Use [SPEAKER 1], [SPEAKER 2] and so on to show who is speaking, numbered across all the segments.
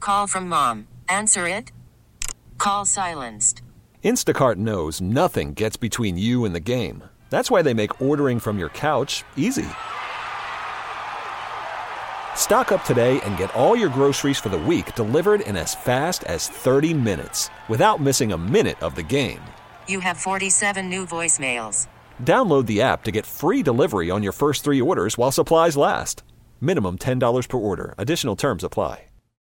[SPEAKER 1] call from mom. Answer it. Call silenced.
[SPEAKER 2] Instacart knows nothing gets between you and the game. That's why they make ordering from your couch easy. Stock up today and get all your groceries for the week delivered in as fast as 30 minutes without missing a minute of the game.
[SPEAKER 1] You have 47 new voicemails.
[SPEAKER 2] Download the app to get free delivery on your first 3 orders while supplies last. Minimum $10 per order. Additional terms apply.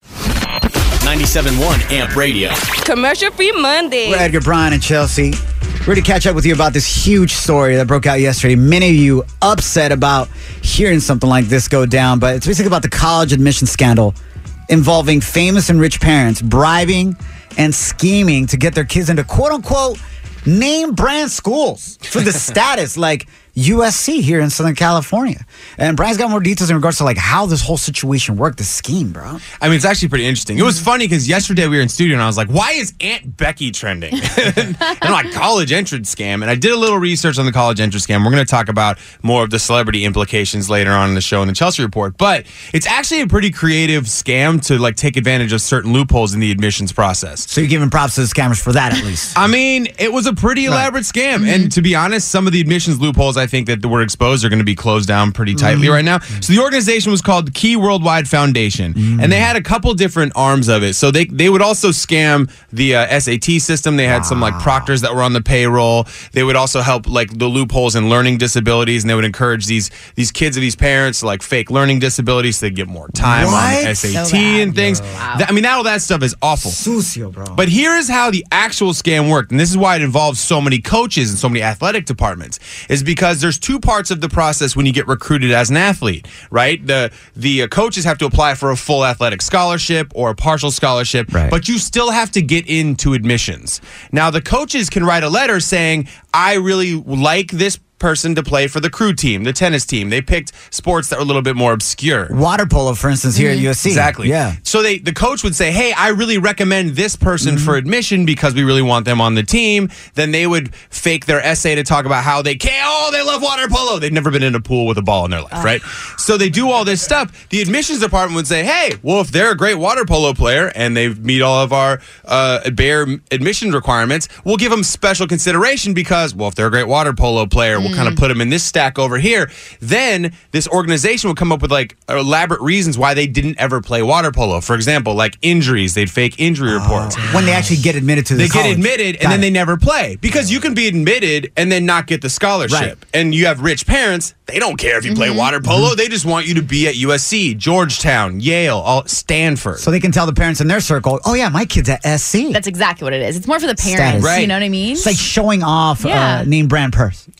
[SPEAKER 3] 97.1 AMP Radio.
[SPEAKER 4] Commercial-free Monday.
[SPEAKER 5] We're Edgar, Brian, and Chelsea. We're to catch up with you about this huge story that broke out yesterday. Many of you upset about hearing something like this go down, but it's basically about the college admission scandal involving famous and rich parents bribing and scheming to get their kids into quote-unquote name brand schools for the status like USC here in Southern California. And Brian's got more details in regards to like how this whole situation worked, the scheme, bro.
[SPEAKER 6] I mean, it's actually pretty interesting. It was funny because yesterday we were in studio and I was like, why is Aunt Becky trending? And I'm like, college entrance scam. And I did a little research on the college entrance scam. We're going to talk about more of the celebrity implications later on in the show in the Chelsea Report. But it's actually a pretty creative scam to like take advantage of certain loopholes in the admissions process.
[SPEAKER 5] So you're giving props to the scammers for that at least.
[SPEAKER 6] I mean, it was a pretty elaborate scam. And to be honest, some of the admissions loopholes I think that were exposed are going to be closed down pretty tightly right now. So the organization was called Key Worldwide Foundation, and they had a couple different arms of it. So they would also scam the SAT system. They had some like proctors that were on the payroll. They would also help like the loopholes in learning disabilities, and they would encourage these kids of these parents to like fake learning disabilities so they get more time on the SAT and things. I mean, all that stuff is awful.
[SPEAKER 5] Sucio, bro.
[SPEAKER 6] But here is how the actual scam worked, and this is why it involves so many coaches and so many athletic departments, is because there's two parts of the process when you get recruited as an athlete, right? The coaches have to apply for a full athletic scholarship or a partial scholarship, but you still have to get into admissions. Now, the coaches can write a letter saying, I really like this person to play for the crew team, the tennis team. They picked sports that were a little bit more obscure.
[SPEAKER 5] Water polo, for instance, here at USC.
[SPEAKER 6] Exactly.
[SPEAKER 5] Yeah.
[SPEAKER 6] So the coach would say, hey, I really recommend this person for admission because we really want them on the team. Then they would fake their essay to talk about how they love water polo. They've never been in a pool with a ball in their life, right? So they do all this stuff. The admissions department would say, hey, well, if they're a great water polo player and they meet all of our bare admission requirements, we'll give them special consideration because, well, if they're a great water polo player, we'll kind of put them in this stack over here. Then this organization would come up with like elaborate reasons why they didn't ever play water polo. For example, like injuries. They'd fake injury reports.
[SPEAKER 5] When they actually get admitted to the college.
[SPEAKER 6] They get admitted and then they never play. Because you can be admitted and then not get the scholarship.
[SPEAKER 5] Right.
[SPEAKER 6] And you have rich parents. They don't care if you play water polo. They just want you to be at USC, Georgetown, Yale, Stanford.
[SPEAKER 5] So they can tell the parents in their circle, oh yeah, my kid's at SC.
[SPEAKER 4] That's exactly what it is. It's more for the parents.
[SPEAKER 5] Status.
[SPEAKER 6] Right.
[SPEAKER 4] You know what I mean?
[SPEAKER 5] It's like showing off name brand purse.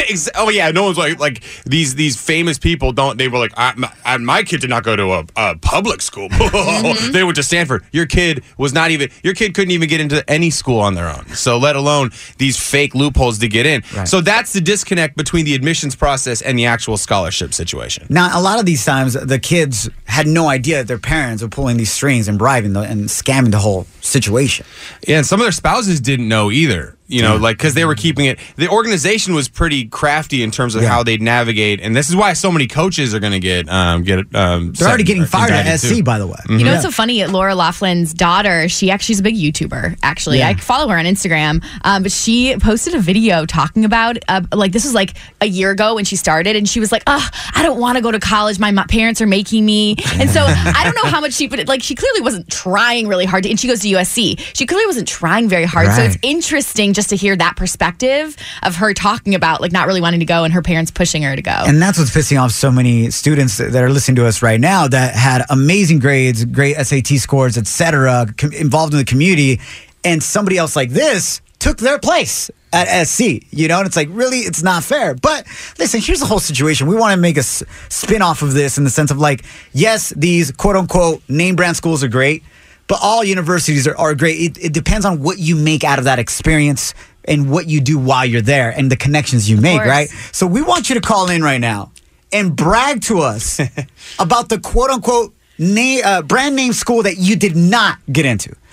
[SPEAKER 6] Oh yeah, no one's like these famous people don't. They were like, my kid did not go to a public school. They went to Stanford. Your kid couldn't even get into any school on their own. So let alone these fake loopholes to get in. Right. So that's the disconnect between the admissions process and the actual scholarship situation.
[SPEAKER 5] Now, a lot of these times, the kids had no idea that their parents were pulling these strings and bribing and scamming the whole situation.
[SPEAKER 6] Yeah, and some of their spouses didn't know either. You know, like, because they were keeping it. The organization was pretty crafty in terms of how they'd navigate, and this is why so many coaches are going to get. They're
[SPEAKER 5] already getting fired at SC, by the way.
[SPEAKER 4] You know what's so funny? Laura Laughlin's daughter, she's a big YouTuber. Actually, I follow her on Instagram, but she posted a video talking about like this was like a year ago when she started, and she was like, I don't want to go to college. My parents are making me, and so I don't know how much she put it. Like she clearly wasn't trying really hard, and she goes to USC. She clearly wasn't trying very hard. So it's interesting just to hear that perspective of her talking about like not really wanting to go and her parents pushing her to go.
[SPEAKER 5] And that's what's pissing off so many students that are listening to us right now that had amazing grades, great SAT scores, etc., involved in the community, and somebody else like this took their place at SC, you know, and it's like, really, it's not fair. But listen, here's the whole situation. We want to make a spin off of this in the sense of like, yes, these quote unquote name brand schools are great, but all universities are great. It depends on what you make out of that experience and what you do while you're there and the connections you make, right? So we want you to call in right now and brag to us about the quote-unquote brand name school that you did not get into.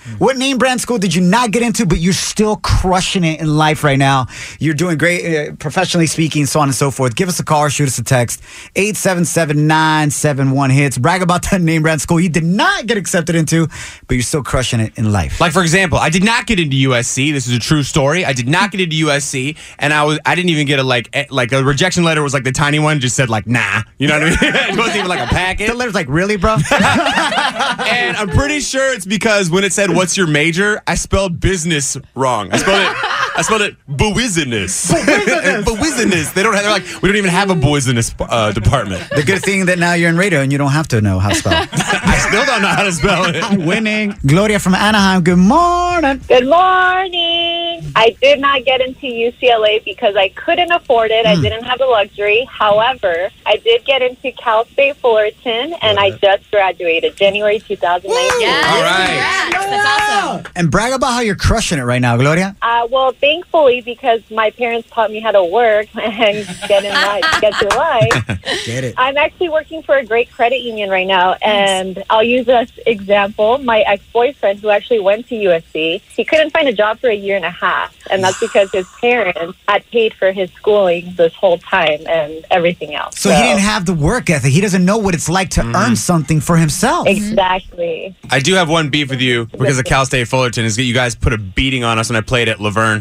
[SPEAKER 5] What name brand school did you not get into, but you're still crushing it in life right now? You're doing great, professionally speaking, so on and so forth. Give us a call or shoot us a text. 877-971-HITS. Brag about that name brand school you did not get accepted into, but you're still crushing it in life.
[SPEAKER 6] Like, for example, I did not get into USC. This is a true story. I did not get into USC, and I didn't even get a rejection letter. Was like the tiny one, just said like, nah. You know what I mean? It wasn't even like a packet.
[SPEAKER 5] The letter's like, really, bro?
[SPEAKER 6] And I'm pretty sure it's because when it said, what's your major? I spelled business wrong. I spelled it business. Business. They're like, we don't even have a business department.
[SPEAKER 5] The good thing that now you're in radio and you don't have to know how to spell.
[SPEAKER 6] I still don't know how to spell it.
[SPEAKER 5] Winning. Gloria from Anaheim, good morning.
[SPEAKER 3] Good morning. I did not get into UCLA because I couldn't afford it. I didn't have the luxury. However, I did get into Cal State Fullerton, and I just graduated January 2019.
[SPEAKER 4] Yes,
[SPEAKER 6] All right.
[SPEAKER 4] congrats. That's awesome.
[SPEAKER 5] And brag about how you're crushing it right now, Gloria.
[SPEAKER 3] Well, thankfully, because my parents taught me how to work and get through life.
[SPEAKER 5] Get it.
[SPEAKER 3] I'm actually working for a great credit union right now, and I'll use as example my ex-boyfriend who actually went to USC. He couldn't find a job for a year and a half, and that's because his parents had paid for his schooling this whole time and everything else.
[SPEAKER 5] So he didn't have the work ethic. He doesn't know what it's like to earn something for himself.
[SPEAKER 3] Exactly.
[SPEAKER 6] I do have one beef with you because of Cal State Fullerton is that you guys put a beating on us when I played at Laverne.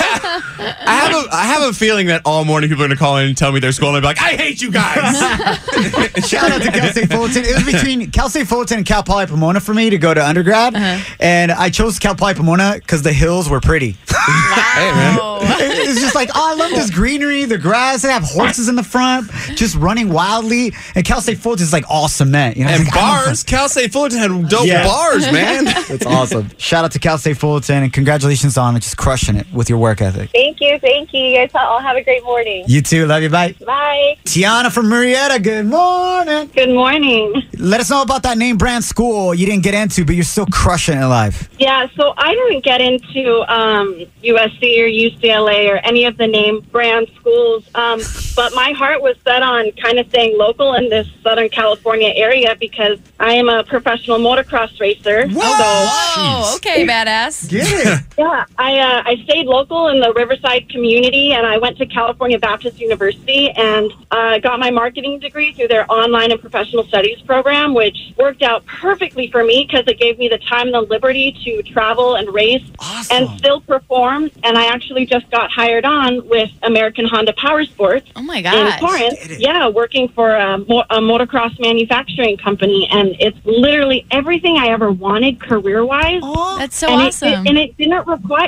[SPEAKER 6] I have a feeling that all morning people are going to call in and tell me their school and I'll be like, I hate you guys.
[SPEAKER 5] Shout out to Cal State Fullerton. It was between Cal State Fullerton and Cal Poly Pomona for me to go to undergrad. And I chose Cal Poly Pomona because the hills were pretty.
[SPEAKER 6] Hey, man.
[SPEAKER 5] It's just like, oh, I love this greenery, the grass. They have horses in the front, just running wildly. And Cal State Fullerton is like all cement. You know?
[SPEAKER 6] And
[SPEAKER 5] Like,
[SPEAKER 6] bars. Cal State Fullerton had dope bars, man.
[SPEAKER 5] It's awesome. Shout out to Cal State Fullerton and congratulations on just crushing it with your work ethic.
[SPEAKER 3] Thank you. You guys all have a great morning.
[SPEAKER 5] You too. Love you. Bye.
[SPEAKER 3] Bye.
[SPEAKER 5] Tiana from Marietta. Good morning.
[SPEAKER 3] Good morning.
[SPEAKER 5] Let us know about that name brand school you didn't get into, but you're still crushing it in life.
[SPEAKER 7] Yeah, so I didn't get into USC or UCLA or any of the name brand schools, but my heart was set on kind of staying local in this Southern California area because I am a professional motocross racer.
[SPEAKER 4] Oh, okay, badass.
[SPEAKER 5] Get it.
[SPEAKER 7] Yeah, I stayed local in the Riverside community, and I went to California Baptist University and got my marketing degree through their online and professional studies program, which worked out perfectly for me because it gave me the time and the liberty to travel and race and still perform. And I actually just got hired on with American Honda Power Sports
[SPEAKER 4] Oh my
[SPEAKER 7] in
[SPEAKER 4] gosh.
[SPEAKER 7] Torrance. Yeah, working for a motocross manufacturing company, and it's literally everything I ever wanted career-wise.
[SPEAKER 4] That's so
[SPEAKER 7] And
[SPEAKER 4] awesome.
[SPEAKER 7] it didn't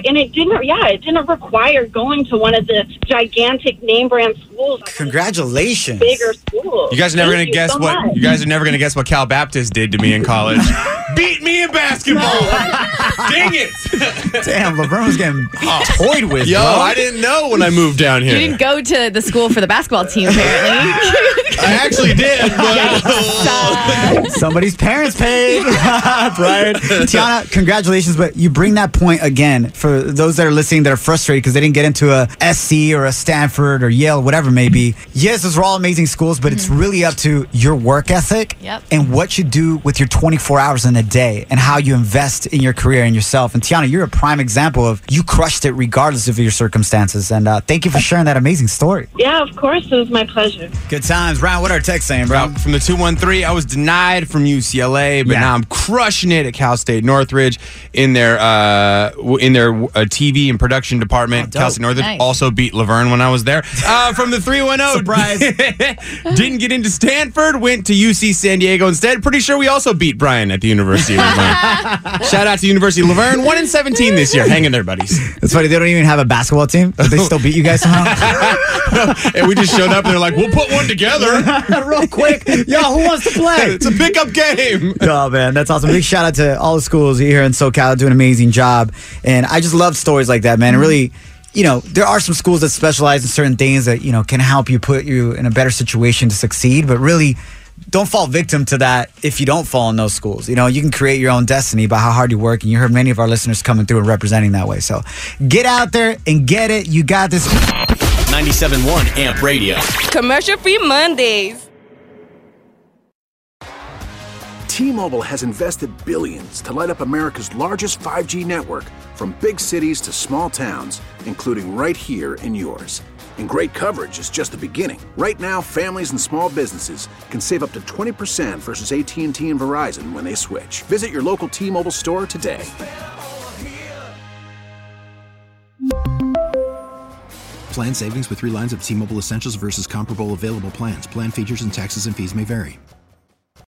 [SPEAKER 7] require going to one of the gigantic name brand schools.
[SPEAKER 5] Congratulations.
[SPEAKER 7] Bigger schools.
[SPEAKER 6] You guys are never
[SPEAKER 7] Thank
[SPEAKER 6] going to guess
[SPEAKER 7] so
[SPEAKER 6] what
[SPEAKER 7] much.
[SPEAKER 6] you guys are never going to guess what Cal Baptist did to me in college. Beat me in basketball. Dang it.
[SPEAKER 5] Damn, Laverne was getting toyed with,
[SPEAKER 6] Yo,
[SPEAKER 5] bro.
[SPEAKER 6] I didn't know when I moved down here.
[SPEAKER 4] You didn't go to the school for the basketball team, apparently.
[SPEAKER 6] I actually did, but
[SPEAKER 5] Somebody's parents paid. Brian. Tiana, congratulations, but you bring that point again for those that are listening that are frustrated because they didn't get into a SC or a Stanford or Yale, whatever it may be. Yes, those are all amazing schools, but it's really up to your work ethic and what you do with your 24 hours in a day and how you invest in your career and yourself. And Tiana, you're a prime example of you crushed it regardless of your circumstances. And thank you for sharing that amazing story.
[SPEAKER 7] Yeah, of course. It was my pleasure.
[SPEAKER 5] Good times. Brian, what are our texts saying, bro?
[SPEAKER 6] from the 213, I was denied from UCLA, but now I'm crushing it at Cal State Northridge in their TV and production department. Cal State Northridge also beat Laverne when I was there. From the 310,
[SPEAKER 5] surprise.
[SPEAKER 6] Didn't get into Stanford, went to UC San Diego instead. Pretty sure we also beat Brian at the University of Laverne. Shout out to University of Laverne, 1-17 this year. Hang in there, buddies.
[SPEAKER 5] It's funny, they don't even have a basketball team, but they still beat you guys somehow.
[SPEAKER 6] And we just showed up and they're like, we'll put one together.
[SPEAKER 5] Real quick. Yo, who wants to play?
[SPEAKER 6] It's a pickup game.
[SPEAKER 5] Oh, man, that's awesome. Big shout out to all the schools here in SoCal doing an amazing job. And I just love stories like that, man. And really, you know, there are some schools that specialize in certain things that, you know, can help you put you in a better situation to succeed. But really, don't fall victim to that if you don't fall in those schools. You know, you can create your own destiny by how hard you work. And you heard many of our listeners coming through and representing that way. So get out there and get it. You got this.
[SPEAKER 2] 97.1 AMP Radio.
[SPEAKER 8] Commercial-free Mondays. T-Mobile has invested billions to light up America's largest 5G network, from big cities to small towns, including right here in yours. And great coverage is just the beginning. Right now, families and small businesses can save up to 20% versus AT&T and Verizon when they switch. Visit your local T-Mobile store today.
[SPEAKER 9] Plan savings with 3 lines of T-Mobile Essentials versus comparable available plans. Plan features and taxes and fees may vary.